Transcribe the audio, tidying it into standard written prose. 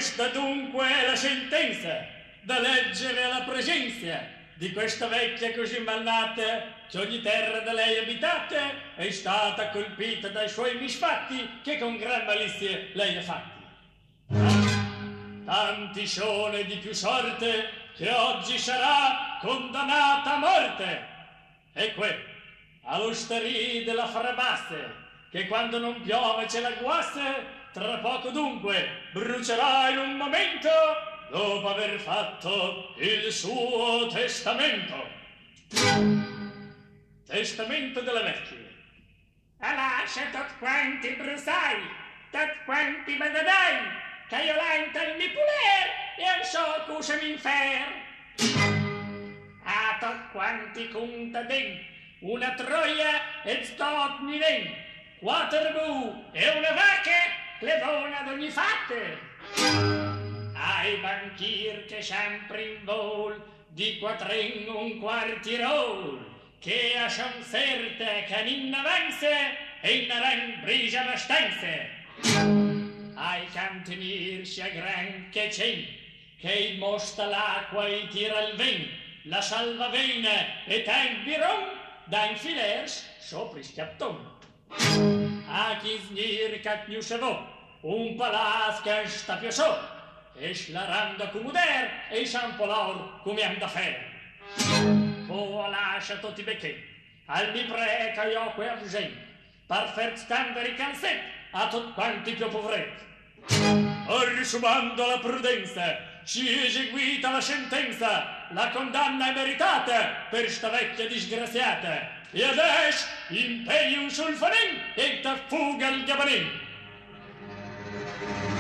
Questa dunque è la sentenza da leggere alla presenza di questa vecchia così malnata che ogni terra da lei abitata è stata colpita dai suoi misfatti che con gran malizia lei ha fatti. Tanti sono e di più sorte che oggi sarà condannata a morte. E que, all'osteria della Farabasse, che quando non piove c'è la guasse, tra poco dunque brucerà in un momento dopo aver fatto il suo testamento. Testamento della vecchia. Lascia tot quanti brusai, tot quanti badadai, che io lenta il mi puler e al so cosa mi infer. A tot quanti conta den, una troia e tot mi den, quattro bu e una vacca, le dona d'ogni fatte. Ai banchier che sempre in vol di quattren un quartirol, che a chancerte canin avance e in aran brigia abbastanza. Ai cantinier a gran che c'è, che il mosta l'acqua e tira il ven, la salvavena e tan biron, da infilers sopra il schiatton. A chi snir cat gnu se vo, un palaz che sta più so, e schlaranda comuder e San Polaur come han da fer. O lascia tutti i becchetti, al mi preca io que avgen, per fer stendere i canset a tutti quanti più povretti. Risumando la prudenza, ci eseguita la sentenza, la condanna è meritata per sta vecchia disgraziata. E adesso impegni un sulfanin e da fuga il gabanin.